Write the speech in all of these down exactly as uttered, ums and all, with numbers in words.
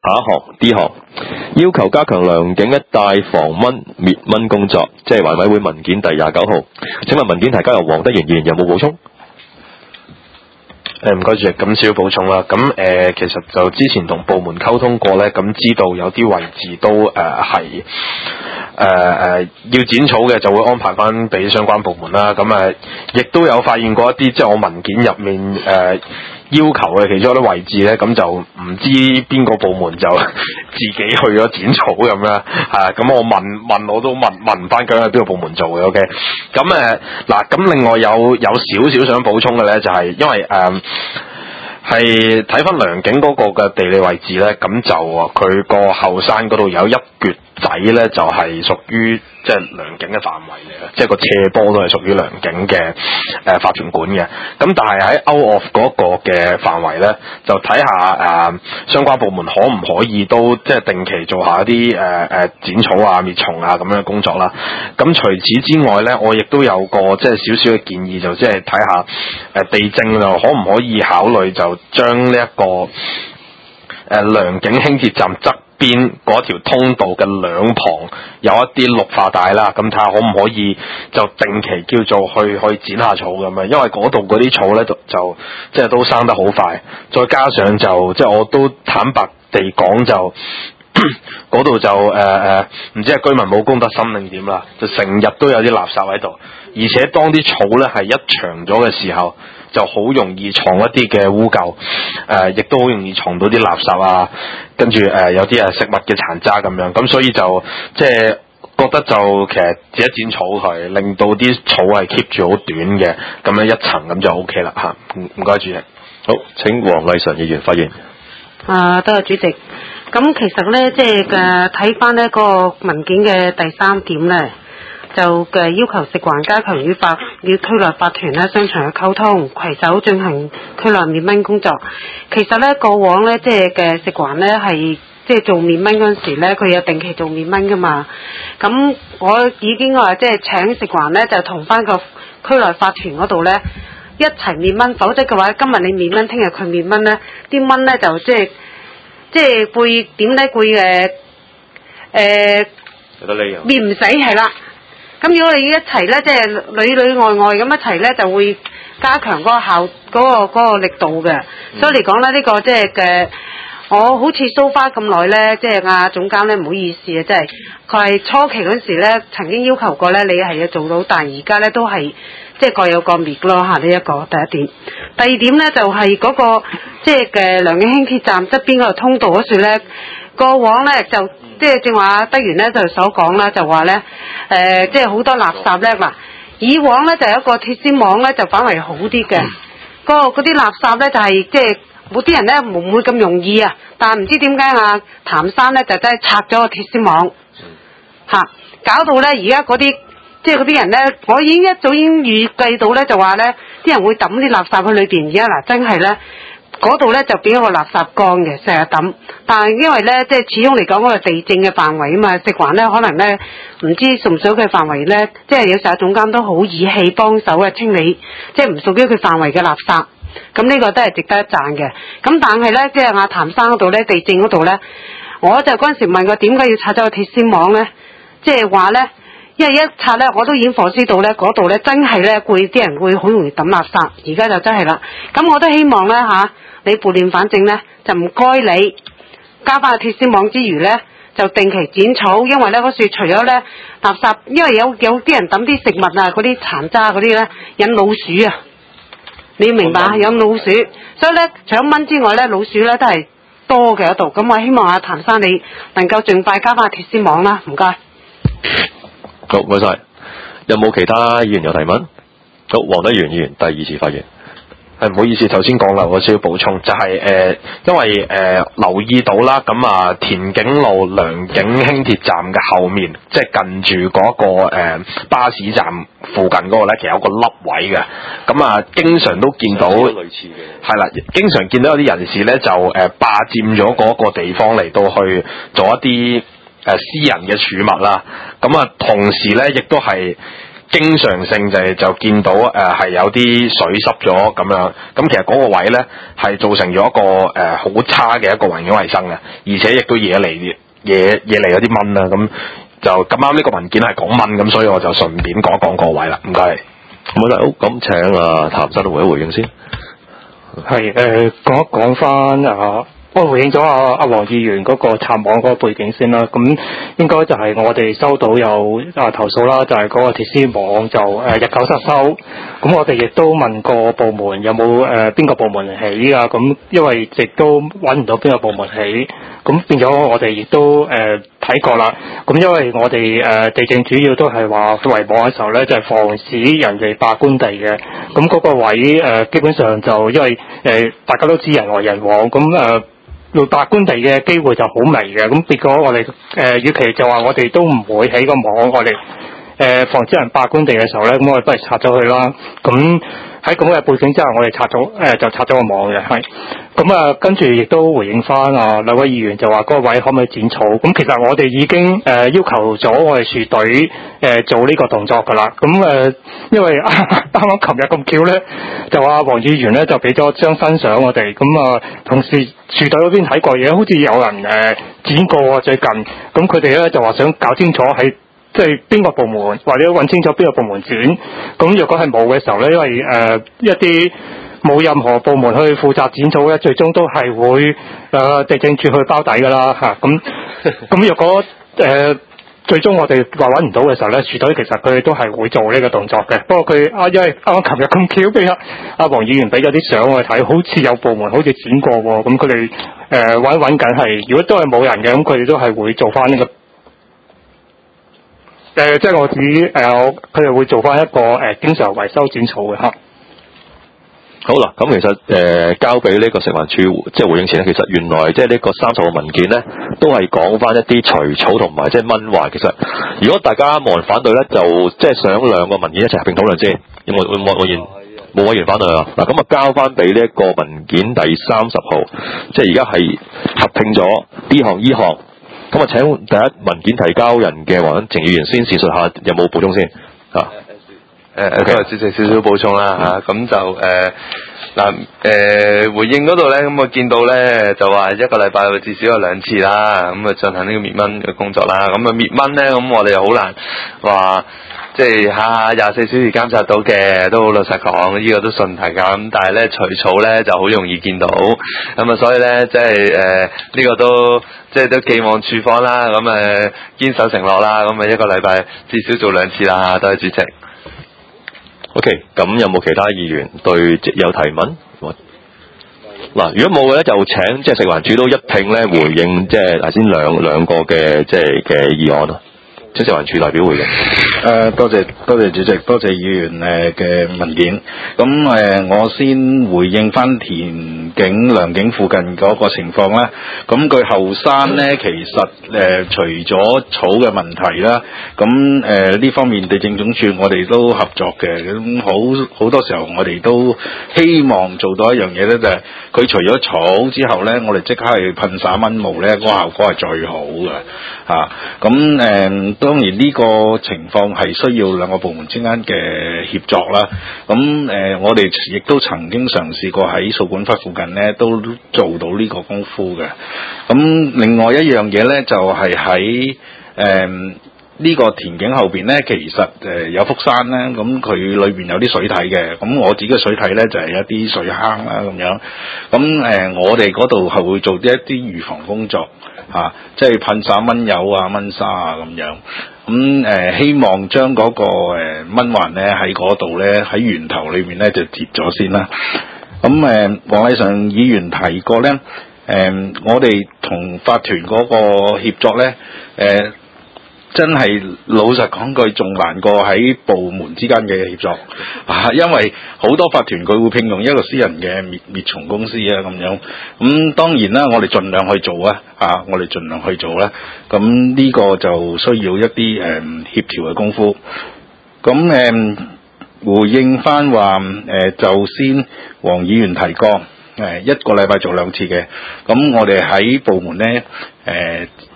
一行 D 行，要求加強良景一帶防蚊滅蚊工作，即係環委會文件第廿九號。請問文件提交由黃德元議員有冇補充？ 誒唔該主席，咁少補充啦。咁誒、呃、其實就之前同部門溝通過咧，咁知道有啲位置都誒係誒誒要剪草嘅，就會安排翻俾相關部門啦。咁誒亦都有發現過一啲即係我文件入面誒、呃、要求嘅其中一啲位置咧，咁就唔知邊個部門就自己去咗剪草咁啦。係咁我問問我都問問唔翻究竟係邊個部門做嘅。OK，咁誒嗱，咁另外有有少少想補充嘅咧，就係、是、因為誒。呃係睇翻良景嗰個嘅地理位置咧，咁就佢個後山嗰度有一橛仔咧，就係屬於即係良景嘅範圍嚟嘅，即係個斜坡都係屬於良景嘅誒法團管嘅。咁但係喺 out of 嗰個嘅範圍咧，就睇下誒、呃、相關部門可唔可以都即係定期做下一啲誒誒剪草啊、滅蟲啊咁樣嘅工作啦。咁除此之外咧，我亦都有個即係少少嘅建議，就即係睇下誒地政就可唔可以考慮就將呢一個誒、呃、良景輕鐵站側邊嗰條通道嘅兩旁有一啲綠化帶啦，咁睇下可唔可以就定期叫做去去剪下草咁樣，因為嗰度嗰啲草咧就就即係都生得好快，再加上就即係我都坦白地講就嗰度就誒誒唔知係居民冇公德心定點啦，就成日都有啲垃圾喺度，而且當啲草咧係一長咗嘅時候，就好容易藏一啲嘅污垢，誒、呃，亦都好容易藏到啲垃圾啊，跟住誒、呃、有啲誒食物嘅殘渣咁樣，咁所以就即係覺得就其實剪一剪草佢，令到啲草係 keep 住好短嘅，咁樣一層咁就 O K 啦嚇。唔唔該主席。 好，請黃麗純議員發言。 啊，多謝主席。咁其實咧，即係嘅睇翻呢嗰個文件嘅第三點咧。就嘅要求食環加強與法與區內法團咧商場嘅溝通，攜手進行區內滅蚊工作。其實咧過往咧即係嘅食環咧係即係做滅蚊嗰陣時咧，佢有定期做滅蚊噶嘛。咁我已經話即係請食環咧就同翻個區內法團嗰度咧一齊滅蚊，否則嘅話今日你滅蚊，聽日佢滅蚊咧，啲蚊咧就即係即係會點咧會誒誒滅唔死係啦。咁如果你一齊咧，即係裏裏外外咁一齊咧，就會加強嗰個效嗰、嗰個嗰、嗰個力度嘅。嗯、所以嚟講咧，呢、呢個即係嘅，我好似蘇花咁耐咧，即係阿總監咧，唔好意思啊，即係佢係初期嗰時咧，曾經要求過咧，你係要做到，但係而家咧都係即係各有各滅咯嚇。呢一個第一點，第二點咧就係、係、嗰、嗰個即係嘅良景輕鐵站側邊嗰個通道嗰處咧。過往咧就即係正話德元咧就所講啦，就話咧誒即係好多垃圾咧嗱，以往咧就有一個鐵絲網咧就反為好啲嘅，嗰嗰啲垃圾咧就係即係冇啲人咧唔會咁容易啊，但係唔知點解啊譚生咧就真係拆咗個鐵絲網嚇、啊，搞到咧而家嗰啲即係嗰啲人咧，我已經一早已經預計到咧就話咧啲人會抌啲垃圾去裏邊，而家嗱真係咧。嗰度咧就變咗個垃圾缸嘅，成日抌。但係因為咧，即係始終嚟講嗰個地政嘅範圍啊嘛，食環咧可能咧唔知屬唔屬佢範圍咧，即係有時候總監都好義氣幫手啊清理，即係唔屬於佢範圍嘅垃圾。咁呢個都係值得一讚嘅。咁但係咧，即係阿譚生嗰度咧，地政嗰度咧，我就嗰陣時問佢點解要拆咗個鐵絲網咧？即係話咧，因為一拆咧，我都已經火燒到咧，嗰度咧真係咧會啲人會好容易抌垃圾。而家就真係啦。咁我都希望咧嚇。你撥亂反正咧，就唔該你加翻個鐵絲網之餘咧，就定期剪草，因為咧嗰樹除咗咧垃圾，因為有有啲人抌啲食物啊，嗰啲殘渣嗰啲咧引老鼠啊，你要明白啊，有老鼠，所以咧除咗蚊之外咧，老鼠咧都係多嘅喺度。咁我希望阿譚生你能夠盡快加翻個鐵絲網啦，唔該。 好，唔該晒。有冇其他議員有提問？好，黃德元議員第二次發言。 係唔好意思，頭先講啦，我需要補充，就係、是、誒、呃，因為誒、呃、留意到啦，咁啊田景路良景輕鐵站嘅後面，即係近住嗰、那個誒、呃、巴士站附近嗰個咧，其實有個凹位嘅，咁啊經常都見到類似嘅，係啦，經常見到有啲人士咧就誒、呃、霸佔咗嗰個地方嚟到去做一啲誒、呃、私人嘅儲物啦，咁啊同時咧亦都係。 經常性就係就見到誒係、呃、有啲水濕咗咁樣，咁其實嗰個位咧係造成咗一個誒好、呃、差嘅一個環境衛生嘅，而且亦都惹嚟惹惹嚟嗰啲蚊啦，咁就咁啱呢個文件係講蚊，咁所以我就順便講一講個位啦，唔該。 好啦，好，咁請啊譚生回一回應先。 係誒講一講翻啊。我回應咗阿阿黃議員嗰個插網嗰個背景先啦，咁應該就係我哋收到有啊投訴啦，就係、是、嗰個鐵絲網就誒、呃、日久失修，咁我哋亦都問過部門有冇誒邊個部門起啊，咁因為亦都揾唔到邊個部門起，咁變咗我哋亦都誒睇、呃、過啦，咁因為我哋誒、呃、地政主要都係話圍網嘅時候咧，就係、是、防止人哋霸官地嘅，咁嗰個位誒、呃、基本上就因為誒、呃、大家都知人來人往，咁誒。呃要霸官地嘅機會就好微嘅，咁結果我哋誒，與其就話我哋都唔會起個網，我哋誒、呃、防止人霸官地嘅時候咧，咁我哋不如拆咗佢啦。咁喺咁嘅背景之下，我哋拆咗誒、呃、就拆咗個網嘅，係咁啊。跟住亦都回應翻啊兩位議員就話嗰個位可唔可以剪草？咁其實我哋已經誒、呃、要求咗我哋樹隊誒、呃、做呢個動作㗎啦。咁誒、呃，因為啱啱琴日咁巧咧，就話黃議員咧就俾咗張新相我哋，咁啊同時樹隊嗰邊睇過嘢，好似有人誒、呃、剪過啊最近，咁佢哋咧就話想搞清楚喺。即係邊個部門，或者揾清楚邊個部門剪。咁若果係冇嘅時候咧，因為誒、呃、一啲冇任何部門去負責剪草咧，最終都係會誒、呃、地政處去包底㗎啦嚇。咁咁若果誒、呃、最終我哋話揾唔到嘅時候咧，樹隊其實佢哋都係會做呢個動作嘅。不過佢啊，因為啱啱琴日咁巧俾阿阿黃議員俾咗啲相我哋睇，好似有部門好似剪過喎。咁佢哋誒揾一揾緊係，如果都係冇人嘅，咁佢哋都係會做翻呢個。誒、呃，即係我指誒，佢、呃、哋會做翻一個誒、呃，經常維修剪草嘅嚇。 好啦，咁其實誒、呃、交俾呢個食環署即係回應前咧，其實原來即係呢個三十號文件咧，都係講翻一啲除草同埋即係蚊患。其實如果大家冇人反對咧，就即係想兩個文件一齊合併討論先。有冇有冇委員冇委員反對啊？嗱，咁啊交翻俾呢一個文件第三十號，即係而家係合併咗呢項依項。咁啊，請第一文件提交人嘅黃錦程議員先示述下有冇補充先嚇。 誒誒，多謝主席少少補充啦嚇，咁、嗯、就誒嗱誒回應嗰度咧，咁我見到咧就話一個禮拜至少有兩次啦，咁啊進行呢個滅蚊嘅工作啦，咁啊滅蚊咧，咁我哋又好難話即係下下廿四小時監察到嘅，都好老實講，呢、這個都順提噶，咁但係咧除草咧就好容易見到，咁啊所以咧即係誒呢個都即係都寄望處方啦，咁誒堅守承諾啦，咁啊一個禮拜至少做兩次啦，多謝主席。 OK，咁有冇其他議員對即有提問？嗱，如果冇嘅咧，就請即係食環署都一併咧回應，即係頭先兩兩個嘅即係嘅議案咯。請食環署代表回應。 誒、呃，多謝多謝主席，多謝議員誒嘅文件。咁誒、呃，我先回應翻田景良景附近嗰個情況啦。咁佢後山咧，其實誒、呃、除咗草嘅問題啦，咁誒呢方面地政總署我哋都合作嘅。咁好好多時候我哋都希望做到一樣嘢咧，就係、是、佢除咗草之後咧，我哋即刻去噴灑蚊霧咧，嗰、那個效果係最好嘅嚇。咁誒、呃、當然呢個情況係需要兩個部門之間嘅協作啦。咁誒、呃，我哋亦都曾經嘗試過喺掃管笏附近咧，都做到呢個功夫嘅。咁另外一樣嘢咧，就係喺誒呢個田徑後邊咧，其實誒、呃、有幅山咧，咁佢裏邊有啲水體嘅。咁我自己嘅水體咧就係、是、一啲水坑啦咁樣。咁誒、呃，我哋嗰度係會做啲一啲預防工作。嚇、啊，即係噴灑蚊油啊、蚊沙啊咁樣，咁、嗯、誒、呃、希望將嗰、那個、呃、蚊患咧喺嗰度咧喺源頭裏面咧就截咗先啦。咁、嗯、誒、呃，黃禮尚議員提過咧，誒、呃、我哋同法團嗰個協作咧，誒、呃。真係老實講句，仲難過喺部門之間嘅協作啊！因為好多法團佢會聘用一個私人嘅滅滅蟲公司啊，咁樣咁、嗯、當然啦，我哋盡量去做啊！啊，我哋盡量去做啦。咁呢個就需要一啲誒、嗯、協調嘅功夫。咁誒、嗯、回應翻話誒，就先黃議員提過誒、呃、一個禮拜做兩次嘅。咁我哋喺部門咧誒。呃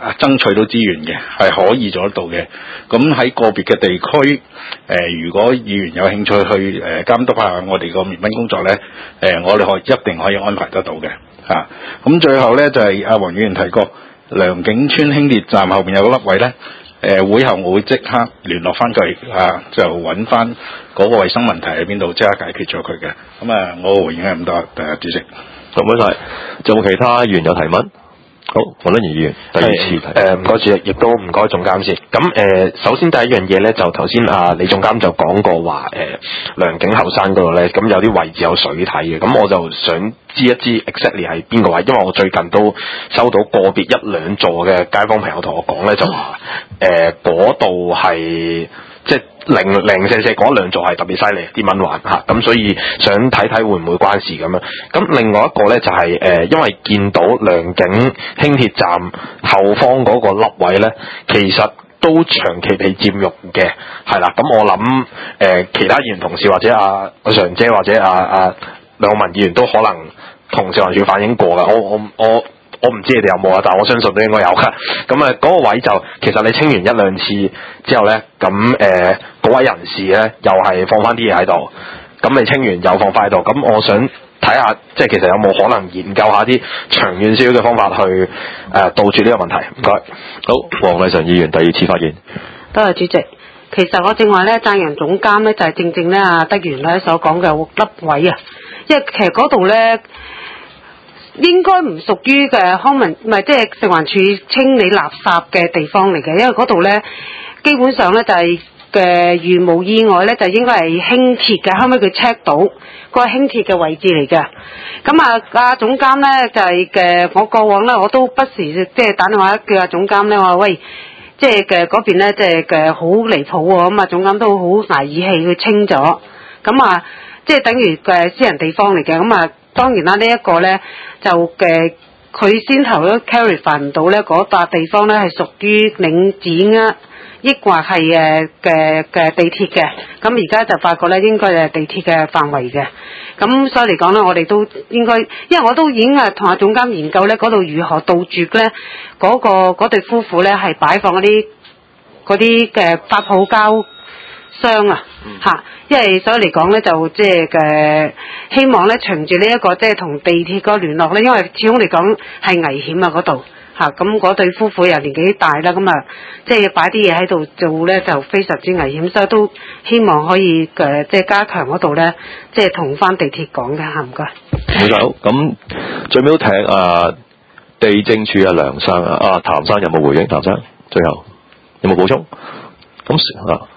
爭取到資源嘅，係可以做得到嘅。咁喺個別嘅地區，誒、呃、如果議員有興趣去誒、呃、監督下我哋個滅蚊工作咧，誒、呃、我哋可以一定可以安排得到嘅嚇。咁、啊、最後咧就係阿黃議員提過良景村輕鐵站後邊有個凹位咧。誒、呃、會後我會即刻聯絡翻佢啊，就揾翻嗰個衞生問題喺邊度，即刻解決咗佢嘅。咁啊，我回應係咁多，誒主席。 唔該晒，仲有冇其他議員有提問？好，黃敦義議員第二次提。 誒唔該主席，亦都唔該總監先。咁誒、呃，首先第一樣嘢咧，就頭先啊李總監就講過話誒良景後山嗰度咧，咁有啲位置有水體嘅，咁我就想知一知 exactly 係邊個位，因為我最近都收到個別一兩座嘅街坊朋友同我講咧，就話誒嗰度係即係零零舍舍嗰兩座係特別犀利啲蚊患嚇，咁所以想睇睇會唔會關事咁樣。咁另外一個咧就係、是、誒、呃，因為見到良景輕鐵站後方嗰個凹位咧，其實都長期被佔用嘅，係啦。咁我諗誒、呃，其他議員同事或者阿阿常姐或者阿阿梁文議員都可能同食環署反映過㗎。我我我。我唔知你哋有冇啊，但係我相信都應該有㗎。咁啊，嗰個位就其實你清完一兩次之後咧，咁誒嗰位人士咧又係放翻啲嘢喺度，咁你清完又放翻喺度。咁我想睇下，即係其實有冇可能研究下啲長遠少少嘅方法去誒、呃、杜絕呢個問題。唔該。 好，黃麗純議員第二次發言。 多謝主席。其實我正話咧讚揚總監咧，就係、是、正正咧阿德源咧所講嘅凹位啊，因為其實嗰度咧。應該唔屬於嘅康文，唔係即係食環署清理垃圾嘅地方嚟嘅，因為嗰度咧基本上咧就係、是、嘅如無意外咧就應該係輕鐵嘅，後尾佢 check 到嗰個輕鐵嘅位置嚟嘅。咁啊，阿總監咧就係、是、嘅，我過往咧我都不時即係打電話叫阿總監咧話喂，即係嘅嗰邊咧即係嘅好離譜喎，咁啊總監都好捱義氣去清咗，咁啊即係等於嘅私人地方嚟嘅，咁啊。當然啦，這個、呢一個咧就嘅佢先頭都 clarify 唔到咧，嗰笪地方咧係屬於領展啊，抑或係誒嘅嘅地鐵嘅。咁而家就發覺咧，應該係地鐵嘅範圍嘅。咁所以嚟講咧，我哋都應該，因為我都已經啊同阿總監研究咧，嗰度如何杜絕咧嗰、那個嗰對夫婦咧係擺放嗰啲嗰啲嘅發泡膠箱啊嚇。嗯因為所以嚟講咧，就即係嘅希望咧，循住呢一個即係同地鐵嗰個聯絡咧，因為始終嚟講係危險啊嗰度嚇，咁嗰對夫婦又年紀大啦，咁啊即係擺啲嘢喺度做咧，就非常之危險，所以都希望可以嘅即係加強嗰度咧，即係同翻地鐵講嘅嚇，唔該。 唔該，好咁最尾都聽啊地政處啊梁生啊，啊譚生有冇回應？譚生最後有冇補充？咁啊。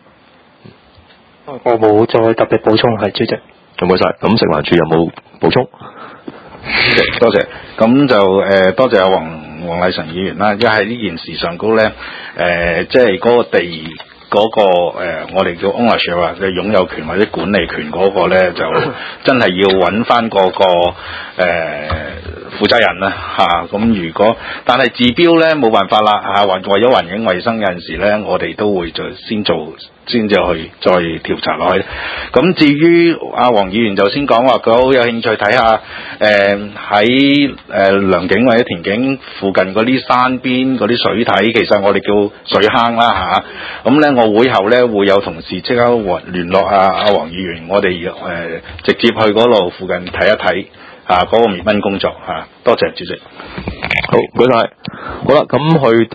我冇再特別補充，係主席。 唔該晒。咁食環署有冇補充？ 多謝。咁就誒、呃、多謝阿黃黃麗純議員啦，因為喺呢件事上高咧，誒、呃、即係嗰個地嗰、那個、呃、我哋叫 ownership 或者擁有權或者管理權嗰個咧，就真係要揾翻嗰個誒、呃、負責人啦嚇。咁、啊、如果但係治標咧冇辦法啦嚇，為為咗環境衞生有陣時咧，我哋都會再先做。先至去再調查落去。咁至於阿黃議員就先講話，佢好有興趣睇下誒喺誒良景或者田景附近嗰啲山邊嗰啲水體，其實我哋叫水坑啦嚇。咁、啊、咧，我會後咧會有同事即刻聯絡阿阿黃議員，我哋誒、呃、直接去嗰度附近睇一睇嚇嗰個滅蚊工作嚇、啊。多謝主席。 好，唔該晒。好啦，咁去。